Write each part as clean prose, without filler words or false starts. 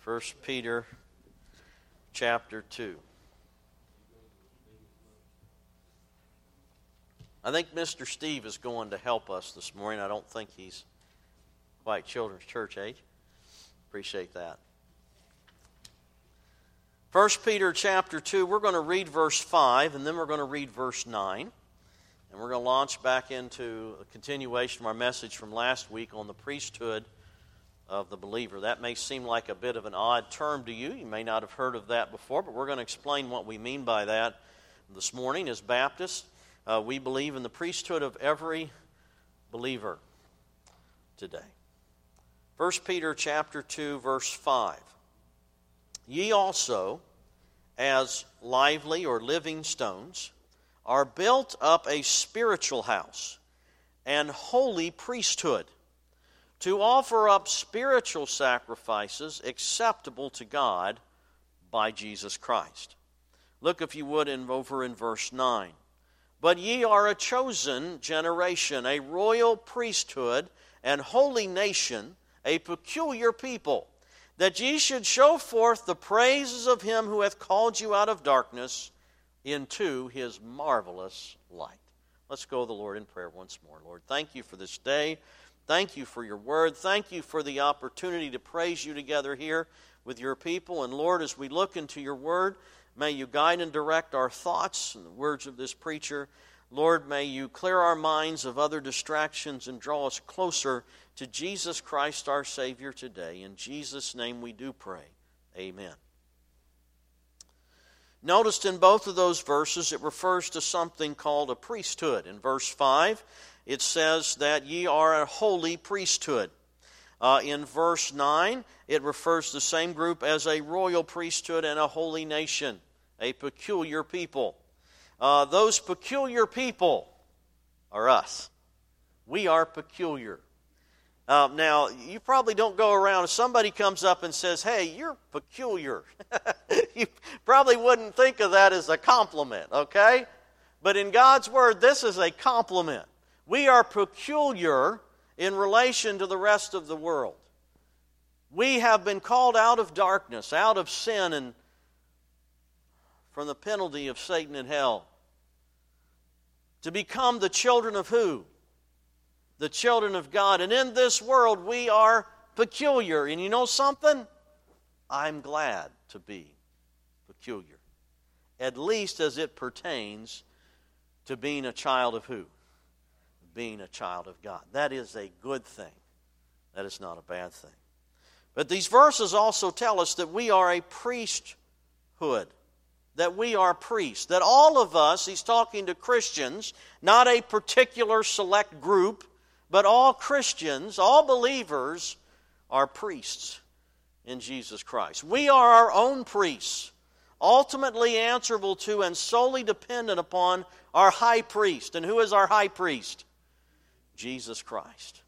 1 Peter chapter 2. I think Mr. Steve is going to help us this morning. I don't think he's quite children's church age. Appreciate that. 1 Peter chapter 2, we're going to read verse 5, and then we're going to read verse 9. And we're going to launch back into a continuation of our message from last week on the priesthood of the believer. That may seem like a bit of an odd term to you. You may not have heard of that before, but we're going to explain what we mean by that this morning. As Baptists, we believe in the priesthood of every believer today. 1 Peter chapter 2, verse 5. Ye also, as lively or living stones, are built up a spiritual house and holy priesthood, to offer up spiritual sacrifices acceptable to God by Jesus Christ. Look, if you would, over in verse 9. But ye are a chosen generation, a royal priesthood, and holy nation, a peculiar people, that ye should show forth the praises of him who hath called you out of darkness into his marvelous light. Let's go to the Lord in prayer once more. Lord, thank you for this day. Thank you for your word. Thank you for the opportunity to praise you together here with your people. And Lord, as we look into your word, may you guide and direct our thoughts and the words of this preacher. Lord, may you clear our minds of other distractions and draw us closer to Jesus Christ our Savior today. In Jesus' name we do pray. Amen. Noticed in both of those verses, it refers to something called a priesthood. In verse 5, it says that ye are a holy priesthood. In verse 9, it refers to the same group as a royal priesthood and a holy nation, a peculiar people. Those peculiar people are us. We are peculiar. Now, you probably don't go around, if somebody comes up and says, hey, you're peculiar. You probably wouldn't think of that as a compliment, okay? But in God's Word, this is a compliment. We are peculiar in relation to the rest of the world. We have been called out of darkness, out of sin, and from the penalty of Satan and hell, to become the children of who? The children of God. And in this world, we are peculiar. And you know something? I'm glad to be peculiar. At least as it pertains to being a child of who? Being a child of God. That is a good thing. That is not a bad thing. But these verses also tell us that we are a priesthood. That we are priests. That all of us, he's talking to Christians, not a particular select group, but all Christians, all believers, are priests in Jesus Christ. We are our own priests, ultimately answerable to and solely dependent upon our high priest. And who is our high priest? Jesus Christ.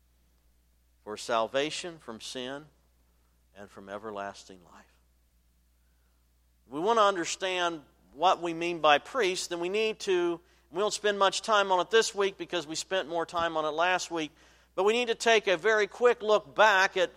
For salvation from sin and from everlasting life. If we want to understand what we mean by priest, then we need to, we won't spend much time on it this week because we spent more time on it last week, but we need to take a very quick look back at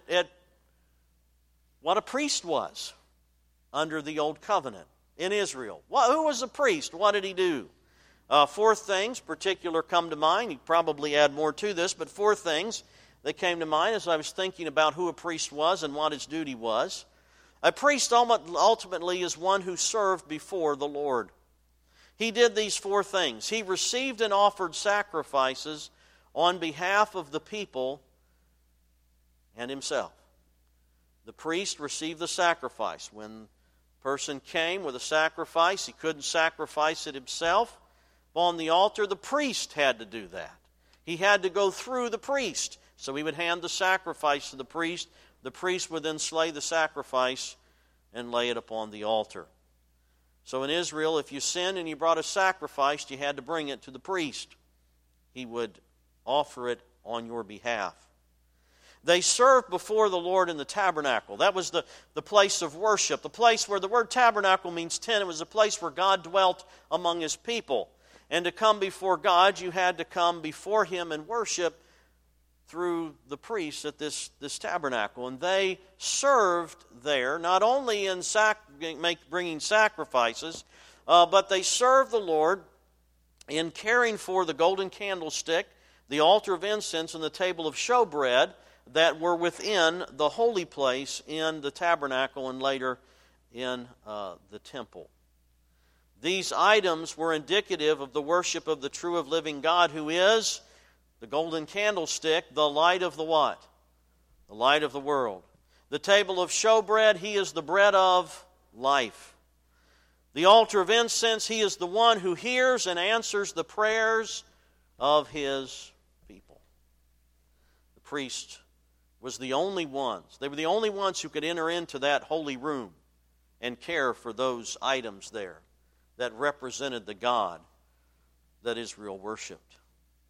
what a priest was under the Old Covenant in Israel. Who was a priest? What did he do? Four things particular come to mind. You probably add more to this, but four things that came to mind as I was thinking about who a priest was and what his duty was. A priest ultimately is one who served before the Lord. He did these four things. He received and offered sacrifices on behalf of the people and himself. The priest received the sacrifice. When a person came with a sacrifice, he couldn't sacrifice it himself. On the altar, the priest had to do that. He had to go through the priest. So he would hand the sacrifice to the priest. The priest would then slay the sacrifice and lay it upon the altar. So in Israel, if you sinned and you brought a sacrifice, you had to bring it to the priest. He would offer it on your behalf. They served before the Lord in the tabernacle. That was the place of worship. The place where the word tabernacle means tent. It was a place where God dwelt among His people. And to come before God, you had to come before Him and worship through the priests at this tabernacle. And they served there, not only in bringing sacrifices, but they served the Lord in caring for the golden candlestick, the altar of incense, and the table of showbread that were within the holy place in the tabernacle and later in the temple. These items were indicative of the worship of the true and living God, who is the golden candlestick, the light of the what? The light of the world. The table of showbread, He is the bread of life. The altar of incense, He is the one who hears and answers the prayers of His people. The priest was the only ones. They were the only ones who could enter into that holy room and care for those items there that represented the God that Israel worshipped.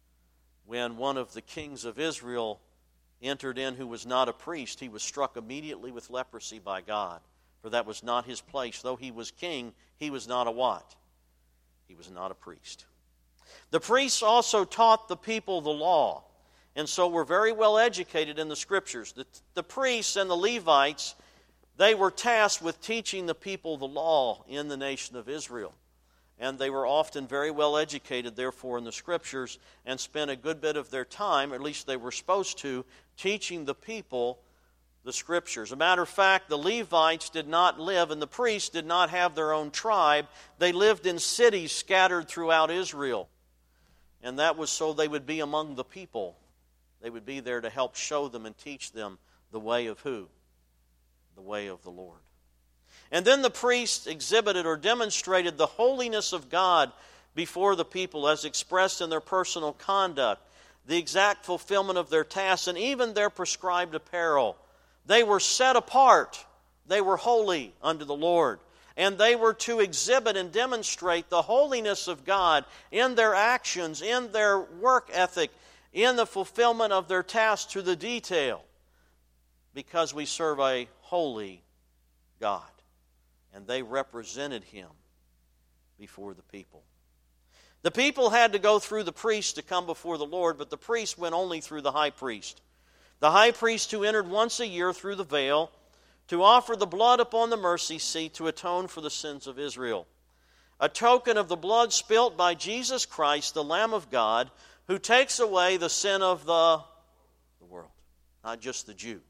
When one of the kings of Israel entered in who was not a priest, he was struck immediately with leprosy by God, for that was not his place. Though he was king, he was not a what? He was not a priest. The priests also taught the people the law, and so were very well educated in the Scriptures. The priests and the Levites, they were tasked with teaching the people the law in the nation of Israel. And they were often very well educated, therefore, in the Scriptures, and spent a good bit of their time, or at least they were supposed to, teaching the people the Scriptures. As a matter of fact, the Levites did not live, and the priests did not have their own tribe. They lived in cities scattered throughout Israel. And that was so they would be among the people. They would be there to help show them and teach them the way of who? The way of the Lord. And then the priests exhibited or demonstrated the holiness of God before the people as expressed in their personal conduct, the exact fulfillment of their tasks, and even their prescribed apparel. They were set apart. They were holy unto the Lord. And they were to exhibit and demonstrate the holiness of God in their actions, in their work ethic, in the fulfillment of their tasks to the detail, because we serve a holy God. And they represented Him before the people. The people had to go through the priest to come before the Lord, but the priest went only through the high priest. The high priest who entered once a year through the veil to offer the blood upon the mercy seat to atone for the sins of Israel. A token of the blood spilt by Jesus Christ, the Lamb of God, who takes away the sin of the world. Not just the Jew,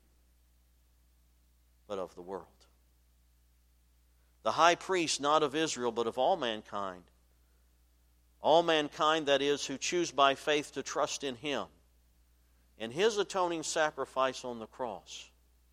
but of the world. The high priest, not of Israel, but of all mankind. All mankind, that is, who choose by faith to trust in Him and His atoning sacrifice on the cross.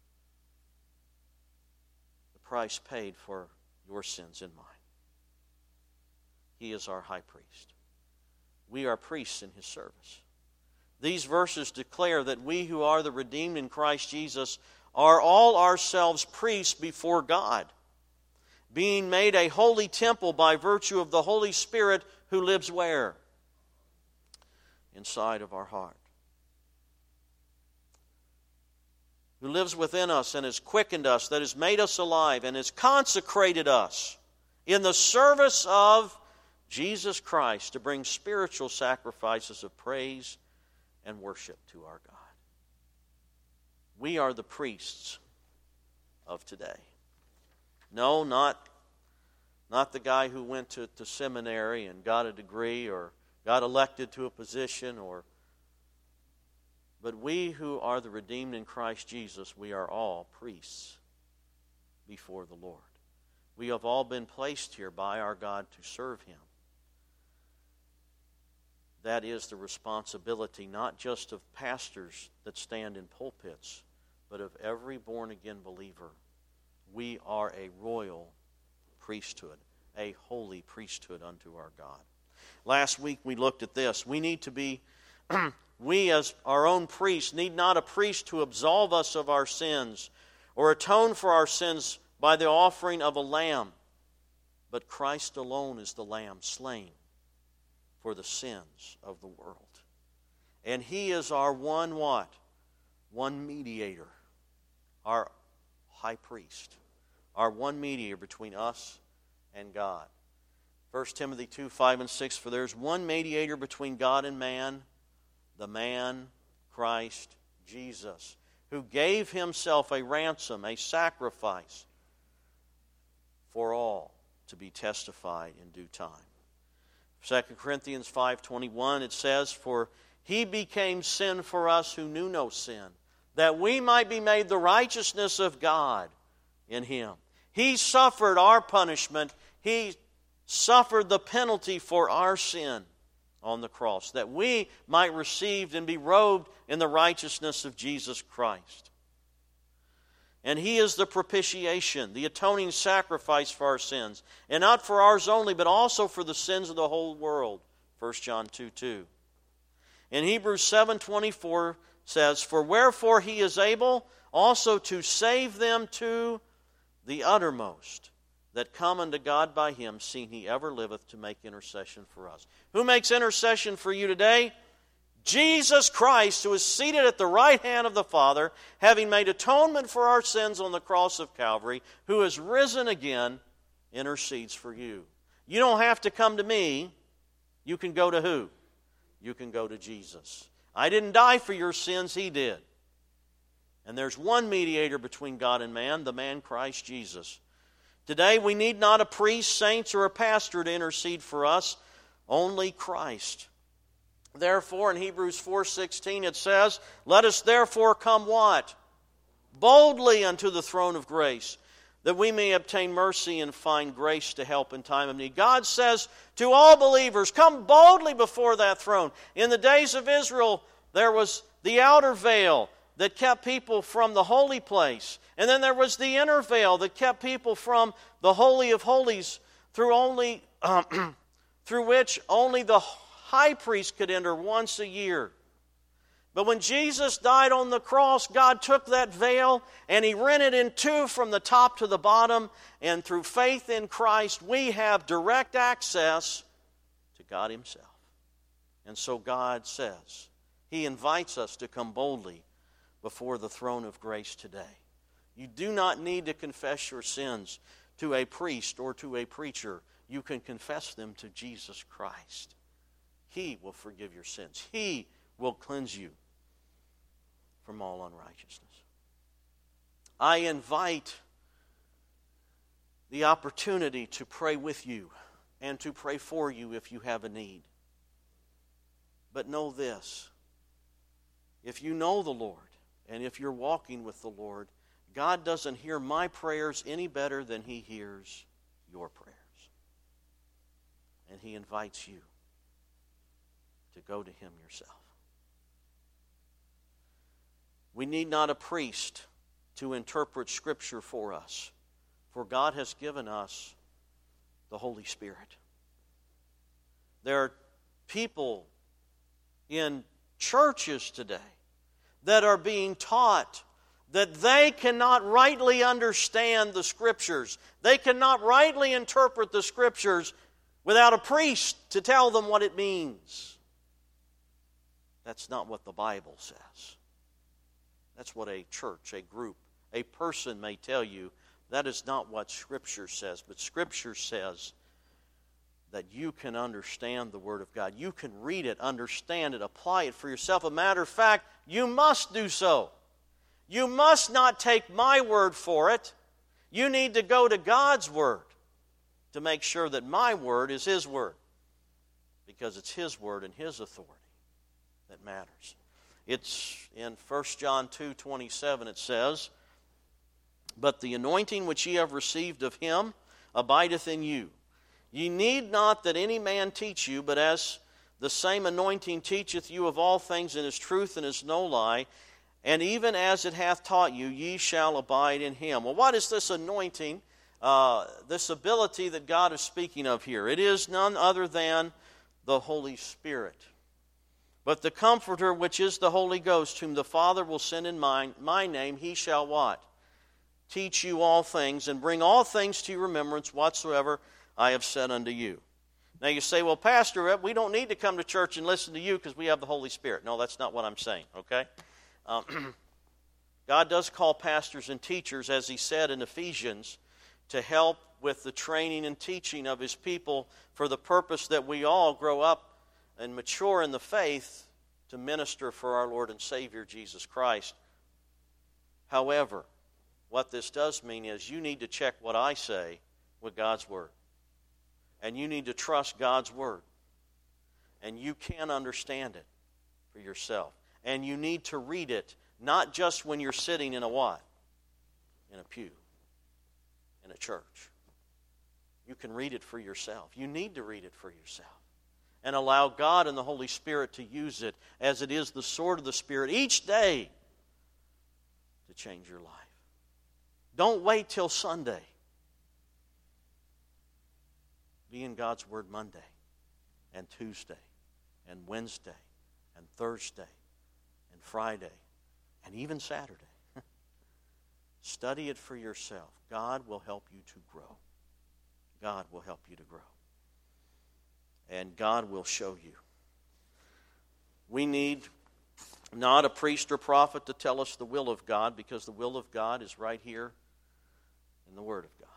The price paid for your sins and mine. He is our high priest. We are priests in His service. These verses declare that we who are the redeemed in Christ Jesus are all ourselves priests before God, being made a holy temple by virtue of the Holy Spirit who lives where? Inside of our heart. Who lives within us and has quickened us, that has made us alive and has consecrated us in the service of Jesus Christ to bring spiritual sacrifices of praise and worship to our God. We are the priests of today. No, not the guy who went to seminary and got a degree or got elected to a position, but we who are the redeemed in Christ Jesus, we are all priests before the Lord. We have all been placed here by our God to serve Him. That is the responsibility not just of pastors that stand in pulpits, but of every born-again believer. We are a royal priesthood, a holy priesthood unto our God. Last week we looked at this. We need to be, we as our own priests need not a priest to absolve us of our sins or atone for our sins by the offering of a lamb, but Christ alone is the lamb slain for the sins of the world. And He is our one what? One mediator, our high priest. Our one mediator between us and God. 1 Timothy 2, 5 and 6, for there is one mediator between God and man, the man Christ Jesus, who gave himself a ransom, a sacrifice for all to be testified in due time. 2 Corinthians 5:21, it says, "For he became sin for us who knew no sin, that we might be made the righteousness of God in him." He suffered our punishment. He suffered the penalty for our sin on the cross, that we might receive and be robed in the righteousness of Jesus Christ. And he is the propitiation, the atoning sacrifice for our sins, and not for ours only, but also for the sins of the whole world. 1 John 2:2. In Hebrews 7:24 says, "For wherefore he is able also to save them to the uttermost that come unto God by him, seeing he ever liveth to make intercession for us." Who makes intercession for you today? Jesus Christ, who is seated at the right hand of the Father, having made atonement for our sins on the cross of Calvary, who is risen again, intercedes for you. You don't have to come to me. You can go to who? You can go to Jesus. I didn't die for your sins, he did. And there's one mediator between God and man, the man Christ Jesus. Today we need not a priest, saints, or a pastor to intercede for us, only Christ. Therefore, in Hebrews 4:16 it says, "Let us therefore come" what? "Boldly unto the throne of grace, that we may obtain mercy and find grace to help in time of need." God says to all believers, come boldly before that throne. In the days of Israel, there was the outer veil that kept people from the holy place. And then there was the inner veil that kept people from the Holy of Holies, through which only the high priest could enter once a year. But when Jesus died on the cross, God took that veil and he rent it in two from the top to the bottom. And through faith in Christ, we have direct access to God himself. And so God says, he invites us to come boldly before the throne of grace today. You do not need to confess your sins to a priest or to a preacher. You can confess them to Jesus Christ. He will forgive your sins. He will cleanse you from all unrighteousness. I invite the opportunity to pray with you and to pray for you if you have a need. But know this: if you know the Lord and if you're walking with the Lord, God doesn't hear my prayers any better than he hears your prayers. And he invites you to go to him yourself. We need not a priest to interpret Scripture for us, for God has given us the Holy Spirit. There are people in churches today that are being taught that they cannot rightly understand the Scriptures. They cannot rightly interpret the Scriptures without a priest to tell them what it means. That's not what the Bible says. That's what a church, a group, a person may tell you. That is not what Scripture says. But Scripture says that you can understand the Word of God. You can read it, understand it, apply it for yourself. A matter of fact, you must do so. You must not take my word for it. You need to go to God's Word to make sure that my word is his word, because it's his word and his authority that matters. It's in 1 John 2:27 it says, "But the anointing which ye have received of him abideth in you. Ye need not that any man teach you, but as the same anointing teacheth you of all things, and is truth and is no lie, and even as it hath taught you, ye shall abide in him." Well, what is this anointing, this ability that God is speaking of here? It is none other than the Holy Spirit. "But the Comforter, which is the Holy Ghost, whom the Father will send in my name, he shall" what? "Teach you all things, and bring all things to your remembrance whatsoever I have said unto you." Now you say, "Well, Pastor, we don't need to come to church and listen to you because we have the Holy Spirit." No, that's not what I'm saying, okay? God does call pastors and teachers, as he said in Ephesians, to help with the training and teaching of his people for the purpose that we all grow up and mature in the faith to minister for our Lord and Savior Jesus Christ. However, what this does mean is you need to check what I say with God's Word. And you need to trust God's Word. And you can understand it for yourself. And you need to read it, not just when you're sitting in a what? In a pew. In a church. You can read it for yourself. You need to read it for yourself. And allow God and the Holy Spirit to use it as it is the sword of the Spirit each day to change your life. Don't wait till Sunday. Be in God's Word Monday and Tuesday and Wednesday and Thursday and Friday and even Saturday. Study it for yourself. God will help you to grow. God will help you to grow. And God will show you. We need not a priest or prophet to tell us the will of God, because the will of God is right here in the Word of God.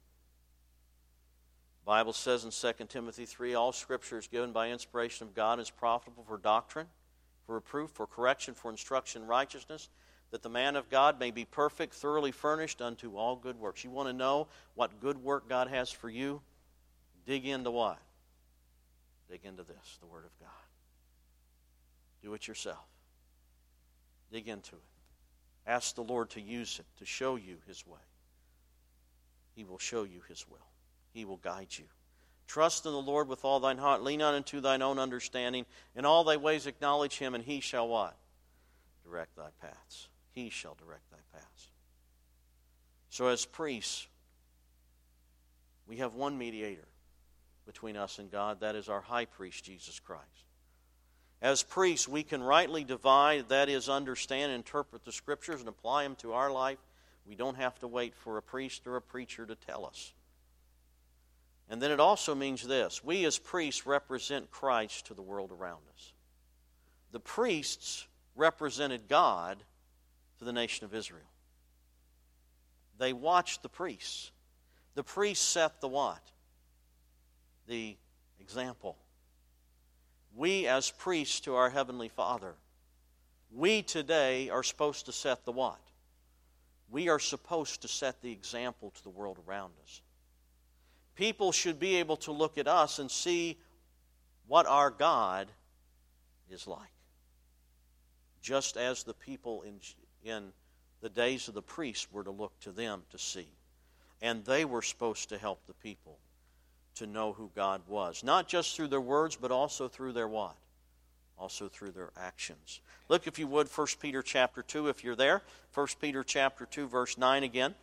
The Bible says in 2 Timothy 3, all Scripture is given by inspiration of God and is profitable for doctrine, for reproof, for correction, for instruction in righteousness, that the man of God may be perfect, thoroughly furnished unto all good works. You want to know what good work God has for you? Dig into what? Dig into this, the Word of God. Do it yourself. Dig into it. Ask the Lord to use it, to show you His way. He will show you His will. He will guide you. Trust in the Lord with all thine heart. Lean not unto thine own understanding. In all thy ways acknowledge Him, and He shall what? Direct thy paths. He shall direct thy paths. So as priests, we have one mediator between us and God. That is our high priest, Jesus Christ. As priests, we can rightly divide, that is, understand and interpret the Scriptures and apply them to our life. We don't have to wait for a priest or a preacher to tell us. And then it also means this. We as priests represent Christ to the world around us. The priests represented God to the nation of Israel. They watched the priests. The priests set the what? The example. We as priests to our Heavenly Father, we today are supposed to set the what? We are supposed to set the example to the world around us. People should be able to look at us and see what our God is like. Just as the people in the days of the priests were to look to them to see. And they were supposed to help the people to know who God was. Not just through their words, but also through their what? Also through their actions. Look, if you would, 1 Peter chapter 2, if you're there. 1 Peter chapter 2, verse 9 again.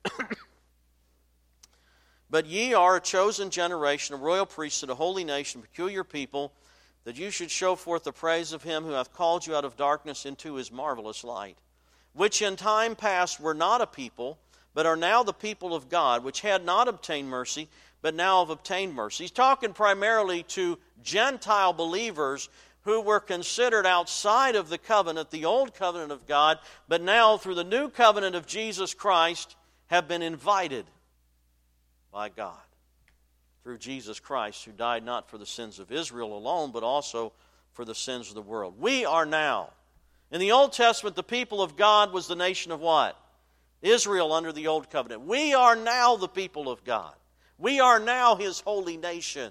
But ye are a chosen generation, a royal priesthood, a holy nation, a peculiar people, that you should show forth the praise of Him who hath called you out of darkness into His marvelous light, which in time past were not a people, but are now the people of God, which had not obtained mercy, but now have obtained mercy. He's talking primarily to Gentile believers who were considered outside of the covenant, the old covenant of God, but now through the new covenant of Jesus Christ have been invited by God through Jesus Christ, who died not for the sins of Israel alone, but also for the sins of the world. We are now. In the Old Testament, the people of God was the nation of what? Israel under the Old Covenant. We are now the people of God. We are now His holy nation.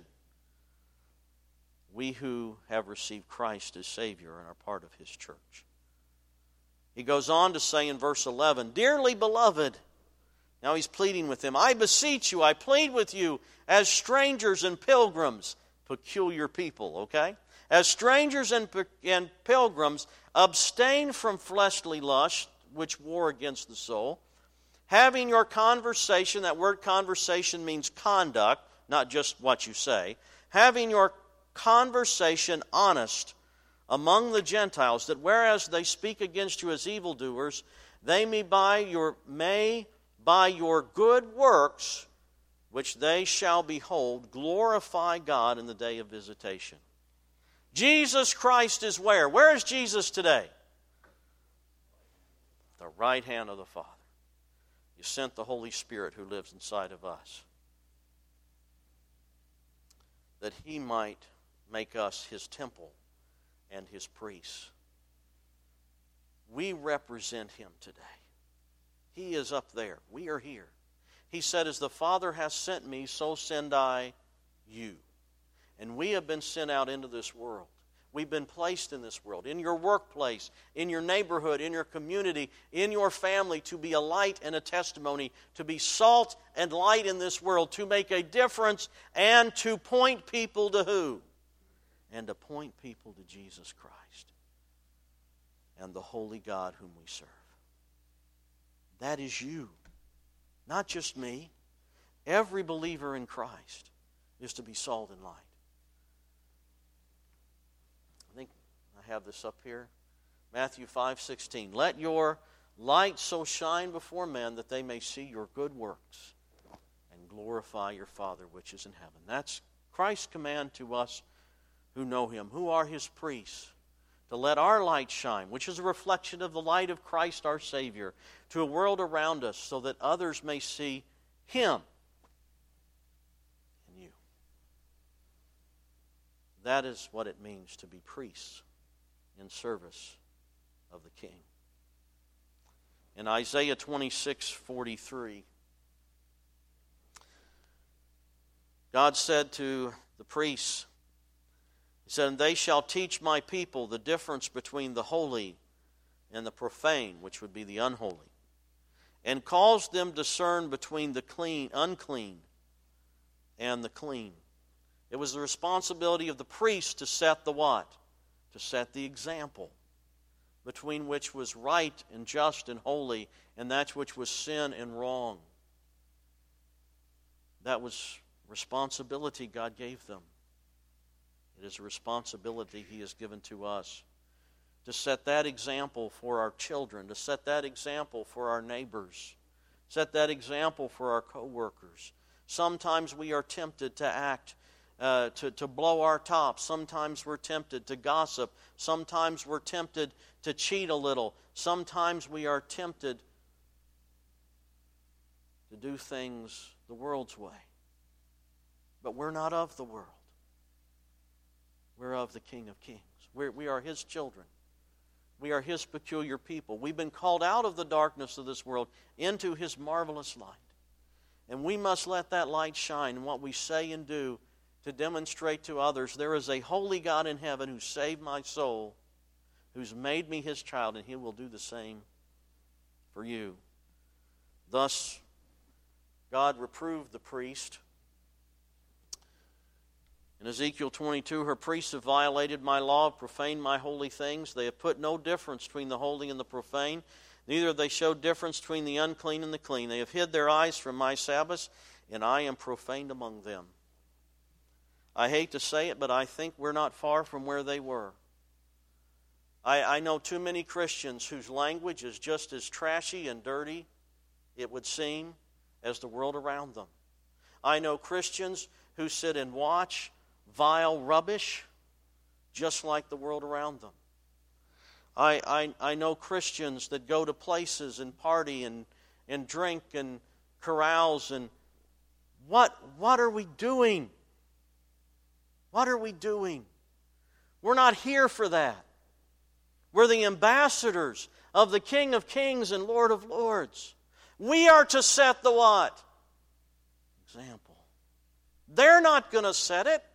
We who have received Christ as Savior and are part of His church. He goes on to say in verse 11, Dearly beloved, now he's pleading with them, I beseech you, I plead with you, as strangers and pilgrims, peculiar people, okay? As strangers and pilgrims, abstain from fleshly lust, which war against the soul, having your conversation, that word conversation means conduct, not just what you say, having your conversation honest among the Gentiles, that whereas they speak against you as evildoers, they may by your good works, which they shall behold, glorify God in the day of visitation. Jesus Christ is where? Where is Jesus today? The right hand of the Father. You sent the Holy Spirit who lives inside of us, that He might make us His temple and His priests. We represent Him today. He is up there. We are here. He said, as the Father has sent me, so send I you. And we have been sent out into this world. We've been placed in this world, in your workplace, in your neighborhood, in your community, in your family, to be a light and a testimony, to be salt and light in this world, to make a difference, and to point people to who? And to point people to Jesus Christ and the holy God whom we serve. That is you, not just me. Every believer in Christ is to be salt and light. I think I have this up here. Matthew 5:16. Let your light so shine before men that they may see your good works and glorify your Father which is in heaven. That's Christ's command to us who know Him, who are His priests, to let our light shine, which is a reflection of the light of Christ our Savior, to a world around us so that others may see Him in you. That is what it means to be priests in service of the King. In Isaiah 26:43, God said to the priests, He said, and they shall teach my people the difference between the holy and the profane, which would be the unholy, and cause them to discern between the unclean and the clean. It was the responsibility of the priest to set the what? To set the example between which was right and just and holy, and that which was sin and wrong. That was responsibility God gave them. It is a responsibility He has given to us to set that example for our children, to set that example for our neighbors, set that example for our co-workers. Sometimes we are tempted to act, to blow our top. Sometimes we're tempted to gossip. Sometimes we're tempted to cheat a little. Sometimes we are tempted to do things the world's way. But we're not of the world. We're of the King of Kings. We are His children. We are His peculiar people. We've been called out of the darkness of this world into His marvelous light. And we must let that light shine in what we say and do to demonstrate to others there is a holy God in heaven who saved my soul, who's made me His child, and He will do the same for you. Thus, God reproved the priest. In Ezekiel 22, her priests have violated my law, profaned my holy things. They have put no difference between the holy and the profane. Neither have they showed difference between the unclean and the clean. They have hid their eyes from my Sabbaths, and I am profaned among them. I hate to say it, but I think we're not far from where they were. I know too many Christians whose language is just as trashy and dirty, it would seem, as the world around them. I know Christians who sit and watch vile rubbish just like the world around them. I know Christians that go to places and party and drink and carouse, and what are we doing? What are we doing? We're not here for that. We're the ambassadors of the King of Kings and Lord of Lords. We are to set the what? Example. They're not going to set it.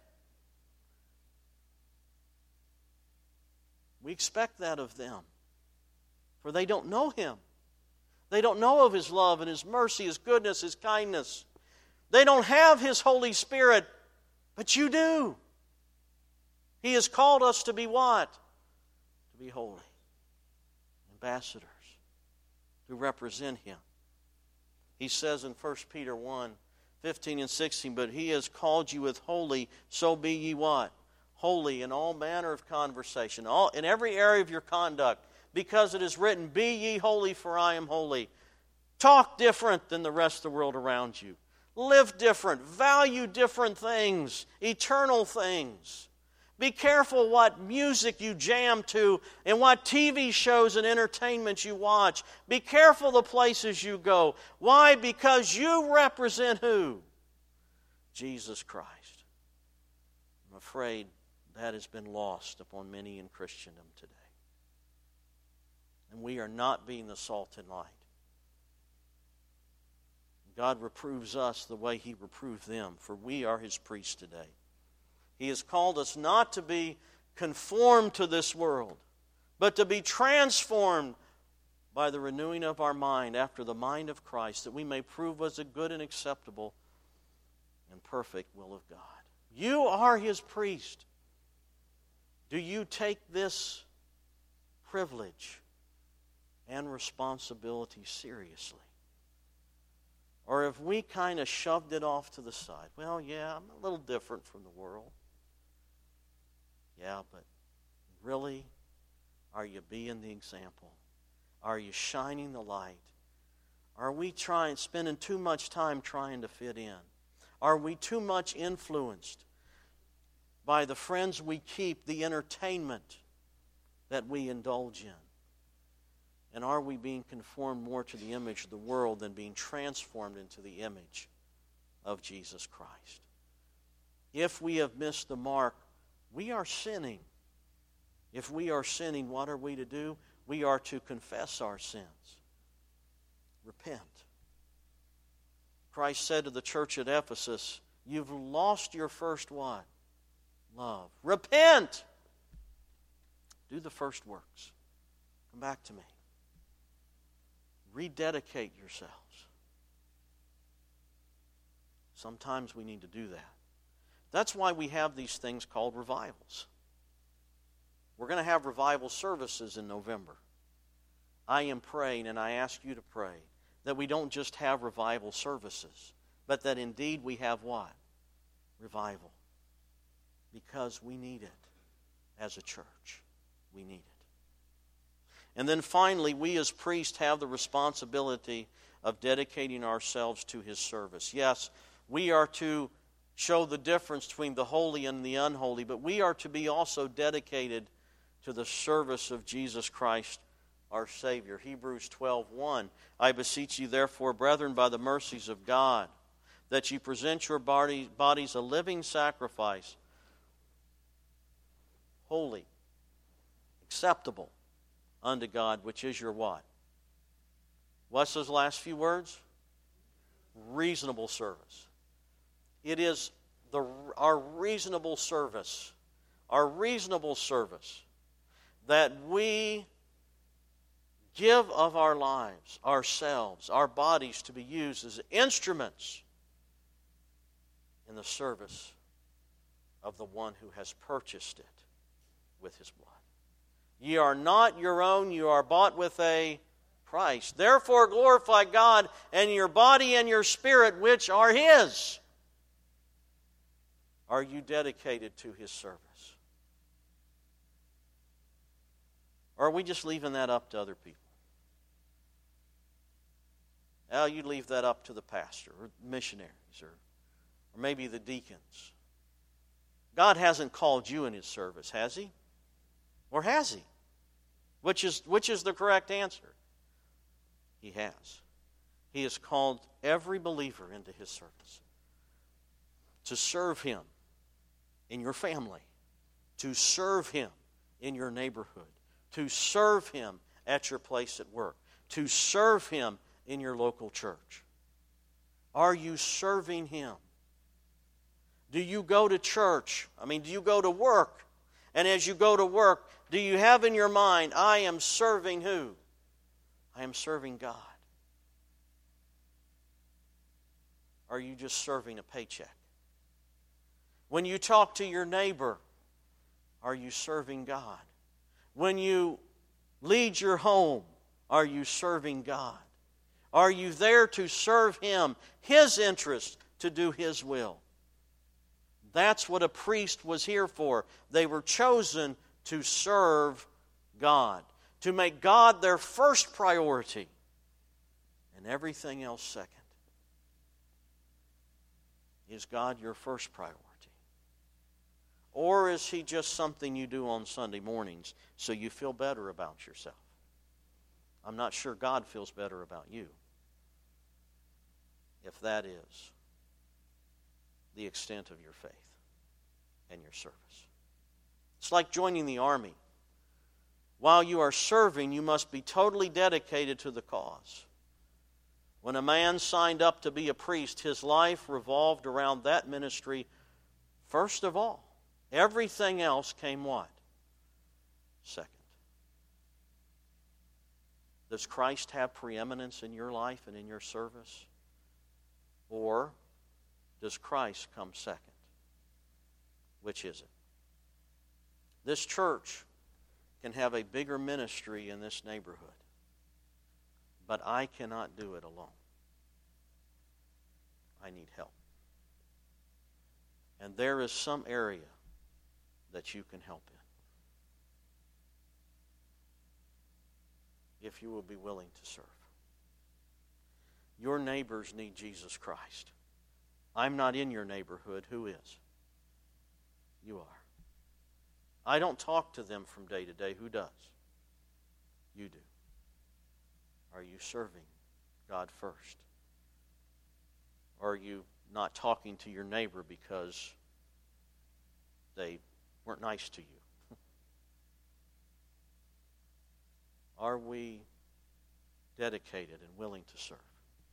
We expect that of them, for they don't know Him. They don't know of His love and His mercy, His goodness, His kindness. They don't have His Holy Spirit, but you do. He has called us to be what? To be holy. Ambassadors who represent Him. He says in 1 Peter 1:15 and 16, but He has called you with holy, so be ye what? Holy in all manner of conversation, in every area of your conduct, because it is written, be ye holy, for I am holy. Talk different than the rest of the world around you. Live different. Value different things, eternal things. Be careful what music you jam to and what TV shows and entertainment you watch. Be careful the places you go. Why? Because you represent who? Jesus Christ. I'm afraid That has been lost upon many in Christendom today. And we are not being the salt and light. God reproves us the way He reproved them, for we are His priests today. He has called us not to be conformed to this world, but to be transformed by the renewing of our mind after the mind of Christ, that we may prove what's a good and acceptable and perfect will of God. You are His priest. Do you take this privilege and responsibility seriously? Or have we kind of shoved it off to the side? Well, yeah, I'm a little different from the world. Yeah, but really, are you being the example? Are you shining the light? Are we spending too much time trying to fit in? Are we too much influenced by the friends we keep, the entertainment that we indulge in? And are we being conformed more to the image of the world than being transformed into the image of Jesus Christ? If we have missed the mark, we are sinning. If we are sinning, what are we to do? We are to confess our sins. Repent. Christ said to the church at Ephesus, you've lost your first what? Love. Repent! Do the first works. Come back to me. Rededicate yourselves. Sometimes we need to do that. That's why we have these things called revivals. We're going to have revival services in November. I am praying, and I ask you to pray, that we don't just have revival services, but that indeed we have what? Revival. Because we need it as a church. We need it. And then finally, we as priests have the responsibility of dedicating ourselves to His service. Yes, we are to show the difference between the holy and the unholy, but we are to be also dedicated to the service of Jesus Christ, our Savior. Hebrews 12:1, I beseech you therefore, brethren, by the mercies of God, that you present your bodies a living sacrifice, holy, acceptable unto God, which is your what? What's those last few words? Reasonable service. It is our reasonable service, that we give of our lives, ourselves, our bodies to be used as instruments in the service of the one who has purchased it with His blood. Ye are not your own, you are bought with a price. Therefore glorify God in your body and your spirit, which are His. Are you dedicated to His service? Or are we just leaving that up to other people? Well, you leave that up to the pastor or missionaries or maybe the deacons. God hasn't called you in His service, has He? Or has He? Which is the correct answer? He has. He has called every believer into His service. To serve Him in your family. To serve Him in your neighborhood. To serve Him at your place at work. To serve Him in your local church. Are you serving Him? Do you go to church? Do you go to work? And as you go to work, do you have in your mind, I am serving who? I am serving God. Are you just serving a paycheck? When you talk to your neighbor, are you serving God? When you lead your home, are you serving God? Are you there to serve Him, His interest, to do His will? That's what a priest was here for. They were chosen to serve God, to make God their first priority, and everything else second. Is God your first priority? Or is He just something you do on Sunday mornings so you feel better about yourself? I'm not sure God feels better about you, if that is the extent of your faith and your service. It's like joining the army. While you are serving, you must be totally dedicated to the cause. When a man signed up to be a priest, his life revolved around that ministry first of all. Everything else came what? Second. Does Christ have preeminence in your life and in your service? Or does Christ come second? Which is it? This church can have a bigger ministry in this neighborhood, but I cannot do it alone. I need help. And there is some area that you can help in, if you will be willing to serve. Your neighbors need Jesus Christ. I'm not in your neighborhood. Who is? You are. I don't talk to them from day to day. Who does? You do. Are you serving God first? Or are you not talking to your neighbor because they weren't nice to you? Are we dedicated and willing to serve?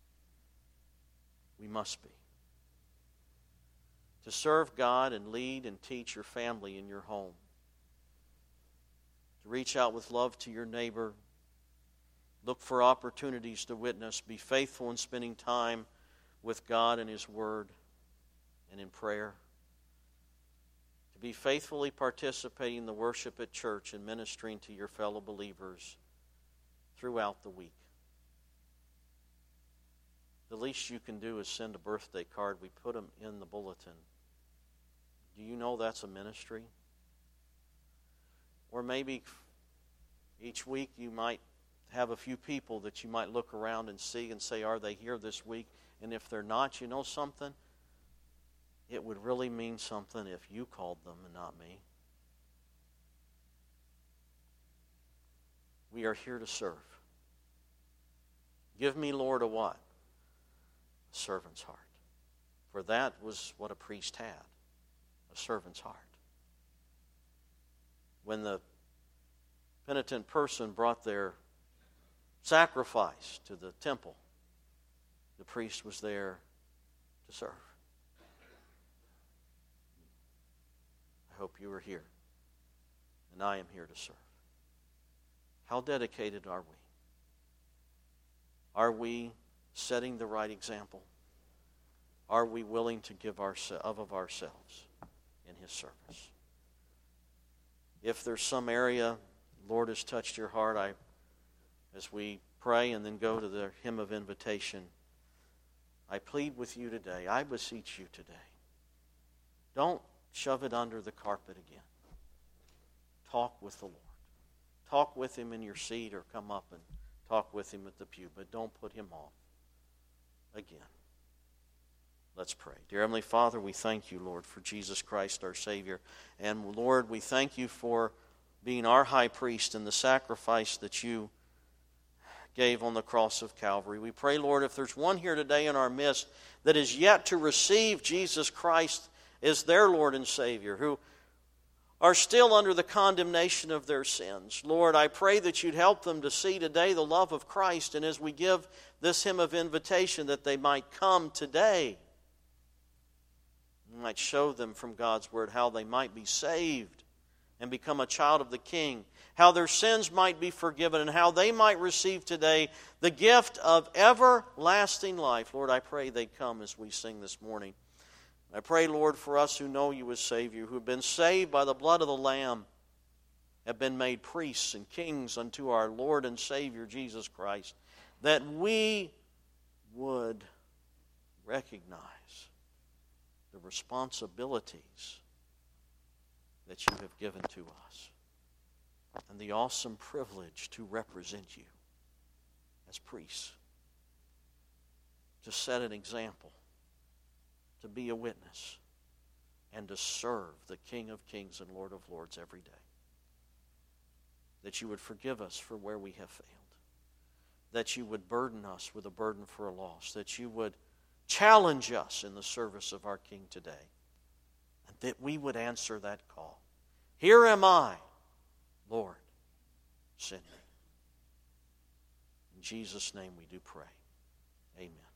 We must be. To serve God and lead and teach your family in your home. To reach out with love to your neighbor. Look for opportunities to witness. Be faithful in spending time with God and His Word and in prayer. To be faithfully participating in the worship at church and ministering to your fellow believers throughout the week. The least you can do is send a birthday card. We put them in the bulletin. Do you know that's a ministry? Or maybe each week you might have a few people that you might look around and see and say, are they here this week? And if they're not, you know something? It would really mean something if you called them and not me. We are here to serve. Give me, Lord, a what? A servant's heart. For that was what a priest had. A servant's heart. When the penitent person brought their sacrifice to the temple, the priest was there to serve. I hope you are here, and I am here to serve. How dedicated are we? Are we setting the right example? Are we willing to give of ourselves in His service? If there's some area the Lord has touched your heart, as we pray and then go to the hymn of invitation, I plead with you today, I beseech you today, don't shove it under the carpet again. Talk with the Lord. Talk with Him in your seat or come up and talk with Him at the pew, but don't put Him off again. Let's pray. Dear Heavenly Father, we thank you, Lord, for Jesus Christ, our Savior. And Lord, we thank you for being our high priest and the sacrifice that you gave on the cross of Calvary. We pray, Lord, if there's one here today in our midst that is yet to receive Jesus Christ as their Lord and Savior, who are still under the condemnation of their sins, Lord, I pray that you'd help them to see today the love of Christ, and as we give this hymn of invitation, that they might come today. You might show them from God's Word how they might be saved and become a child of the King, how their sins might be forgiven, and how they might receive today the gift of everlasting life. Lord, I pray they come as we sing this morning. I pray, Lord, for us who know you as Savior, who have been saved by the blood of the Lamb, have been made priests and kings unto our Lord and Savior Jesus Christ, that we would recognize the responsibilities that you have given to us and the awesome privilege to represent you as priests, to set an example, to be a witness, and to serve the King of Kings and Lord of Lords every day. That you would forgive us for where we have failed. That you would burden us with a burden for a loss. That you would challenge us in the service of our King today. And that we would answer that call. Here am I, Lord, send me. In Jesus' name we do pray. Amen.